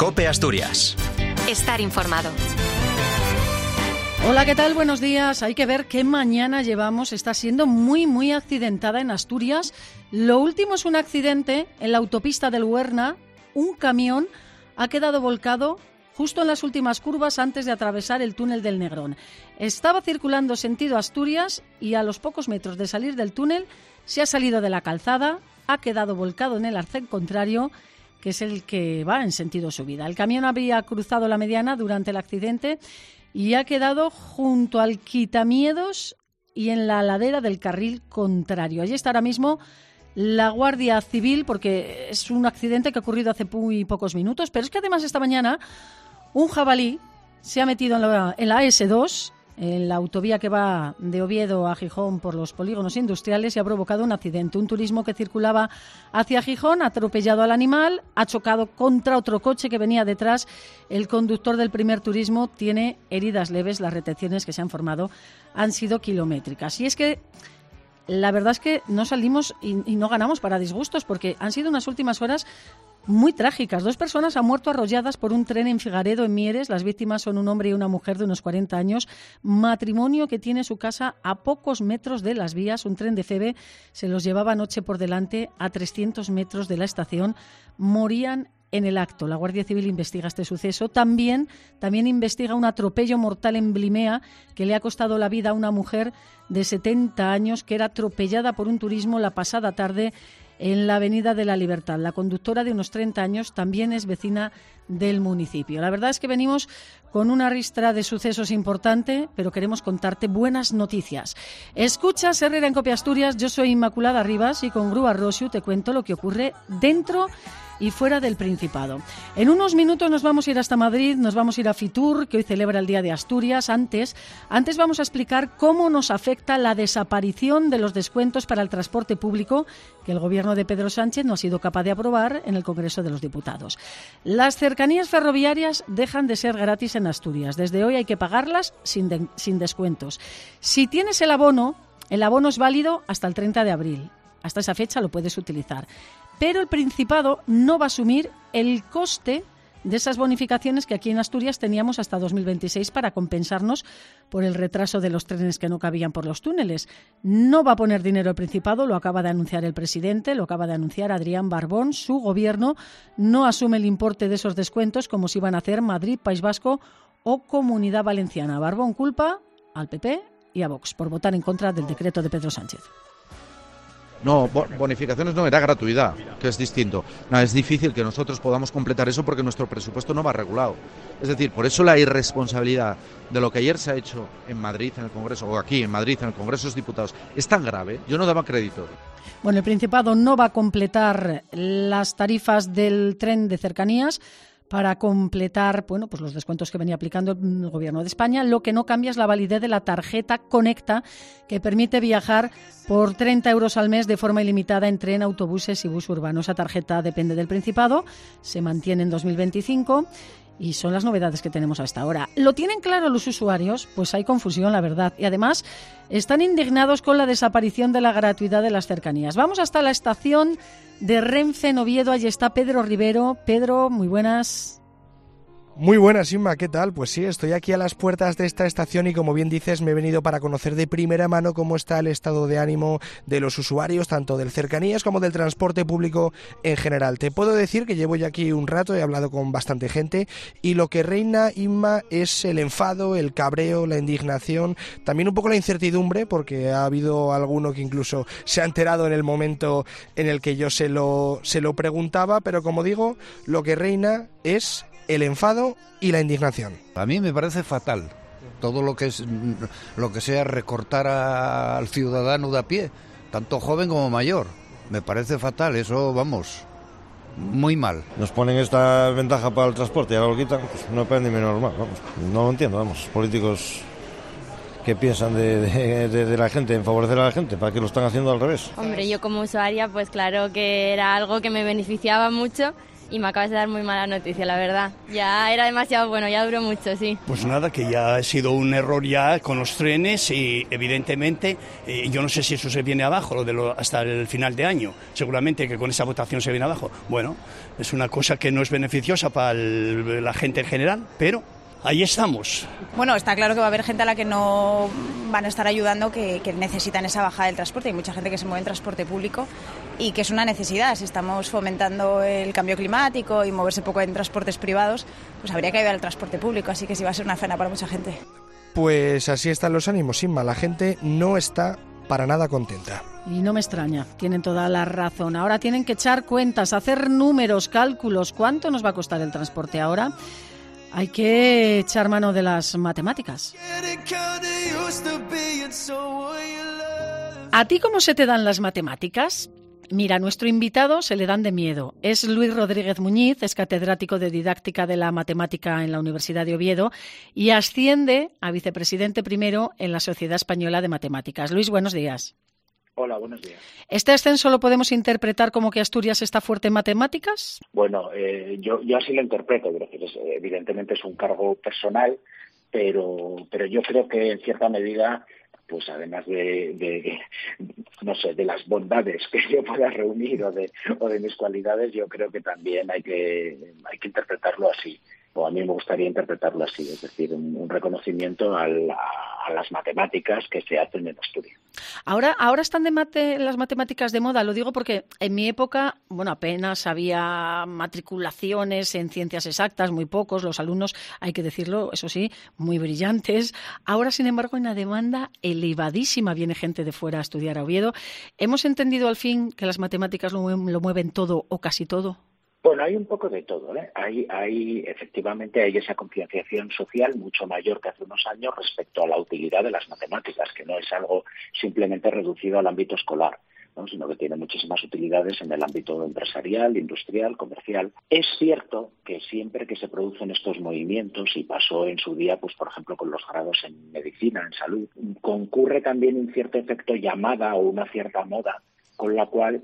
COPE Asturias. Estar informado. Hola, ¿qué tal? Buenos días. Hay que ver qué mañana llevamos. Está siendo muy accidentada en Asturias. Lo último es un accidente en la autopista del Huerna. Un camión ha quedado volcado justo en las últimas curvas antes de atravesar el túnel del Negrón. Estaba circulando sentido Asturias y a los pocos metros de salir del túnel se ha salido de la calzada, ha quedado volcado en el arcén contrario, que es el que va en sentido subida. El camión había cruzado la mediana durante el accidente y ha quedado junto al quitamiedos y en la ladera del carril contrario. Allí está ahora mismo la Guardia Civil, porque es un accidente que ha ocurrido hace muy pocos minutos, pero es que además esta mañana un jabalí se ha metido en la AS2, en la autovía que va de Oviedo a Gijón por los polígonos industriales, y ha provocado un accidente. Un turismo que circulaba hacia Gijón ha atropellado al animal, ha chocado contra otro coche que venía detrás. El conductor del primer turismo tiene heridas leves. Las retenciones que se han formado han sido kilométricas. Y es que la verdad es que no salimos y no ganamos para disgustos, porque han sido unas últimas horas muy trágicas. 2 personas han muerto arrolladas por un tren en Figaredo, en Mieres. Las víctimas son un hombre y una mujer de unos 40 años. Matrimonio que tiene su casa a pocos metros de las vías. Un tren de Feve se los llevaba anoche por delante a 300 metros de la estación. Morían en el acto. La Guardia Civil investiga este suceso. También investiga un atropello mortal en Blimea que le ha costado la vida a una mujer de 70 años que era atropellada por un turismo la pasada tarde en la Avenida de la Libertad. La conductora, de unos 30 años, también es vecina del municipio. La verdad es que venimos con una ristra de sucesos importante, pero queremos contarte buenas noticias. Escuchas Herrera en COPE Asturias. Yo soy Inmaculada Rivas y con Grúa Rosiu te cuento lo que ocurre dentro y fuera del Principado. En unos minutos nos vamos a ir hasta Madrid, nos vamos a ir a Fitur, que hoy celebra el Día de Asturias. Antes vamos a explicar cómo nos afecta la desaparición de los descuentos para el transporte público que el gobierno de Pedro Sánchez no ha sido capaz de aprobar en el Congreso de los Diputados. Las cercanías ferroviarias dejan de ser gratis en Asturias. Desde hoy hay que pagarlas sin descuentos. Si tienes el abono es válido hasta el 30 de abril. Hasta esa fecha lo puedes utilizar. Pero el Principado no va a asumir el coste de esas bonificaciones que aquí en Asturias teníamos hasta 2026 para compensarnos por el retraso de los trenes que no cabían por los túneles. No va a poner dinero el Principado, lo acaba de anunciar el presidente, lo acaba de anunciar Adrián Barbón. Su gobierno no asume el importe de esos descuentos como si iban a hacer Madrid, País Vasco o Comunidad Valenciana. Barbón culpa al PP y a Vox por votar en contra del decreto de Pedro Sánchez. No, bonificaciones no, era gratuidad, que es distinto. No, es difícil que nosotros podamos completar eso porque nuestro presupuesto no va regulado. Es decir, por eso la irresponsabilidad de lo que ayer se ha hecho en Madrid, en el Congreso, o aquí en Madrid, en el Congreso de los Diputados, es tan grave. Yo no daba crédito. Bueno, el Principado no va a completar las tarifas del tren de cercanías para completar, pues los descuentos que venía aplicando el Gobierno de España. Lo que no cambia es la validez de la tarjeta Conecta, que permite viajar por 30 euros al mes de forma ilimitada en tren, autobuses y bus urbano. Esa tarjeta depende del Principado, se mantiene en 2025 y son las novedades que tenemos hasta ahora. ¿Lo tienen claro los usuarios? Pues hay confusión, la verdad. Y además están indignados con la desaparición de la gratuidad de las cercanías. Vamos hasta la estación de Renfe en Oviedo. Allí está Pedro Rivero. Pedro, muy buenas. Muy buenas, Inma, ¿qué tal? Pues sí, estoy aquí a las puertas de esta estación y, como bien dices, me he venido para conocer de primera mano cómo está el estado de ánimo de los usuarios, tanto del cercanías como del transporte público en general. Te puedo decir que llevo ya aquí un rato, he hablado con bastante gente y lo que reina, Inma, es el enfado, el cabreo, la indignación, también un poco la incertidumbre, porque ha habido alguno que incluso se ha enterado en el momento en el que yo se lo preguntaba, pero como digo, lo que reina es el enfado y la indignación. A mí me parece fatal todo lo que sea recortar al ciudadano de a pie, tanto joven como mayor. Me parece fatal, eso, vamos, muy mal. Nos ponen esta ventaja para el transporte y ahora lo quitan, pues no pueden ni menos mal, vamos. No lo entiendo, vamos, políticos que piensan de la gente, en favorecer a la gente, para que lo están haciendo al revés. Hombre, yo como usuaria, pues claro que era algo que me beneficiaba mucho y me acabas de dar muy mala noticia, la verdad. Ya era demasiado bueno, ya duró mucho, sí. Pues nada, que ya ha sido un error ya con los trenes y evidentemente yo no sé si eso se viene abajo hasta el final de año. Seguramente que con esa votación se viene abajo. Bueno, es una cosa que no es beneficiosa para la gente en general, pero ahí estamos. Bueno, está claro que va a haber gente a la que no van a estar ayudando, que necesitan esa bajada del transporte. Hay mucha gente que se mueve en transporte público y que es una necesidad. Si estamos fomentando el cambio climático y moverse poco en transportes privados, pues habría que ayudar al transporte público, así que sí va a ser una pena para mucha gente. Pues así están los ánimos, Inma. La gente no está para nada contenta. Y no me extraña, tienen toda la razón. Ahora tienen que echar cuentas, hacer números, cálculos. ¿Cuánto nos va a costar el transporte ahora? Hay que echar mano de las matemáticas. ¿A ti cómo se te dan las matemáticas? Mira, a nuestro invitado se le dan de miedo. Es Luis Rodríguez Muñiz, es catedrático de Didáctica de la Matemática en la Universidad de Oviedo y asciende a vicepresidente primero en la Sociedad Española de Matemáticas. Luis, buenos días. Hola, buenos días. ¿Este ascenso lo podemos interpretar como que Asturias está fuerte en matemáticas? Bueno, yo así lo interpreto. Evidentemente es un cargo personal, pero yo creo que en cierta medida, pues además de las bondades que yo pueda reunir o de mis cualidades, yo creo que también hay que interpretarlo así. O a mí me gustaría interpretarlo así, es decir, un reconocimiento a las matemáticas que se hacen en Asturias. Ahora están las matemáticas de moda, lo digo porque en mi época, bueno, apenas había matriculaciones en ciencias exactas, muy pocos, los alumnos, hay que decirlo, eso sí, muy brillantes. Ahora, sin embargo, hay una demanda elevadísima, viene gente de fuera a estudiar a Oviedo. ¿Hemos entendido al fin que las matemáticas lo mueven todo o casi todo? Bueno, hay un poco de todo, ¿eh? Efectivamente hay esa concienciación social mucho mayor que hace unos años respecto a la utilidad de las matemáticas, que no es algo simplemente reducido al ámbito escolar, ¿no? Sino que tiene muchísimas utilidades en el ámbito empresarial, industrial, comercial. Es cierto que siempre que se producen estos movimientos, y pasó en su día, pues por ejemplo con los grados en medicina, en salud, concurre también un cierto efecto llamada o una cierta moda, con la cual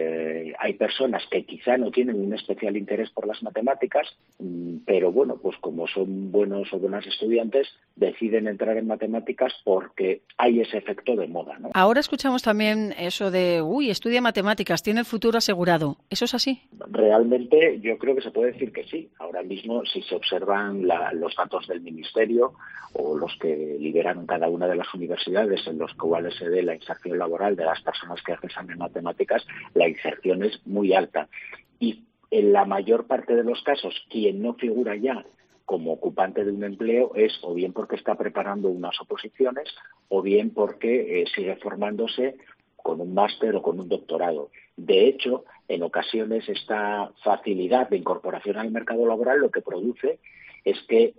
hay personas que quizá no tienen un especial interés por las matemáticas, pero bueno, pues como son buenos o buenas estudiantes, deciden entrar en matemáticas porque hay ese efecto de moda, ¿no? Ahora escuchamos también eso de, estudia matemáticas, tiene el futuro asegurado. ¿Eso es así? Realmente yo creo que se puede decir que sí. Ahora mismo, si se observan los datos del Ministerio o los que liberan cada una de las universidades en los cuales se ve la inserción laboral de las personas que egresan en matemáticas, la inserción es muy alta. Y en la mayor parte de los casos, quien no figura ya como ocupante de un empleo es o bien porque está preparando unas oposiciones o bien porque sigue formándose con un máster o con un doctorado. De hecho, en ocasiones esta facilidad de incorporación al mercado laboral lo que produce es que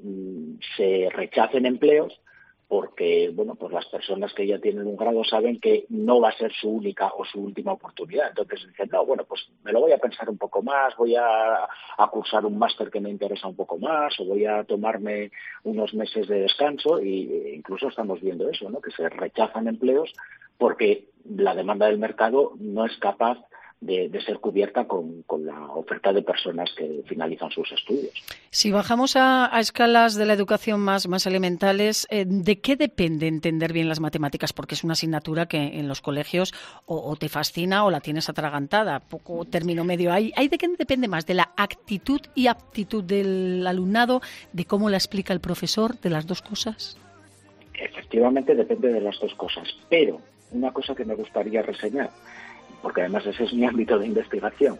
se rechacen empleos porque, bueno, pues las personas que ya tienen un grado saben que no va a ser su única o su última oportunidad. Entonces dicen, no, bueno, pues me lo voy a pensar un poco más, voy a cursar un máster que me interesa un poco más, o voy a tomarme unos meses de descanso, e incluso estamos viendo eso, ¿no? Que se rechazan empleos porque la demanda del mercado no es capaz de ser cubierta con la oferta de personas que finalizan sus estudios. Si bajamos a escalas de la educación más elementales, ¿de qué depende entender bien las matemáticas? Porque es una asignatura que en los colegios o te fascina o la tienes atragantada, poco término medio. ¿Hay de qué depende más? ¿De la actitud y aptitud del alumnado? ¿De cómo la explica el profesor? ¿De las dos cosas? Efectivamente depende de las dos cosas, pero una cosa que me gustaría reseñar, porque además ese es mi ámbito de investigación,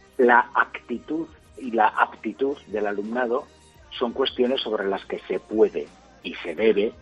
la actitud y la aptitud del alumnado son cuestiones sobre las que se puede y se debe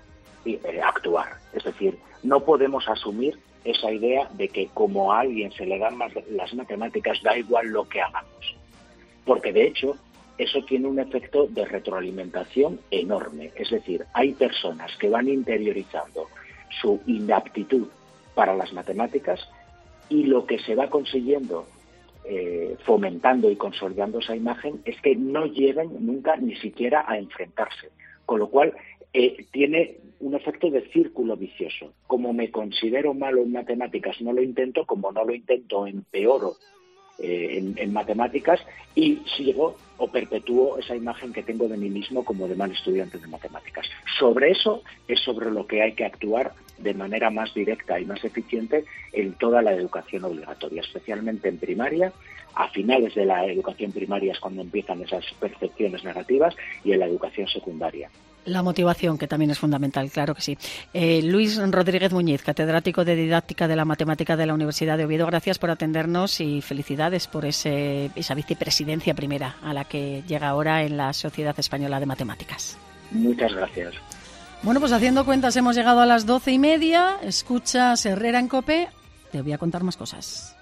actuar. Es decir, no podemos asumir esa idea de que como a alguien se le dan más las matemáticas, da igual lo que hagamos. Porque de hecho, eso tiene un efecto de retroalimentación enorme. Es decir, hay personas que van interiorizando su inaptitud para las matemáticas y lo que se va consiguiendo fomentando y consolidando esa imagen es que no lleguen nunca ni siquiera a enfrentarse. Con lo cual tiene un efecto de círculo vicioso. Como me considero malo en matemáticas, no lo intento, como no lo intento, empeoro en matemáticas, y sigo o perpetúo esa imagen que tengo de mí mismo como de mal estudiante de matemáticas. Sobre eso es sobre lo que hay que actuar de manera más directa y más eficiente en toda la educación obligatoria, especialmente en primaria. A finales de la educación primaria es cuando empiezan esas percepciones negativas, y en la educación secundaria. La motivación, que también es fundamental, claro que sí. Luis Rodríguez Muñiz, catedrático de Didáctica de la Matemática de la Universidad de Oviedo, gracias por atendernos y felicidades por esa vicepresidencia primera a la que llega ahora en la Sociedad Española de Matemáticas. Muchas gracias. Bueno, pues haciendo cuentas hemos llegado a las 12:30. Escuchas Herrera en COPE. Te voy a contar más cosas.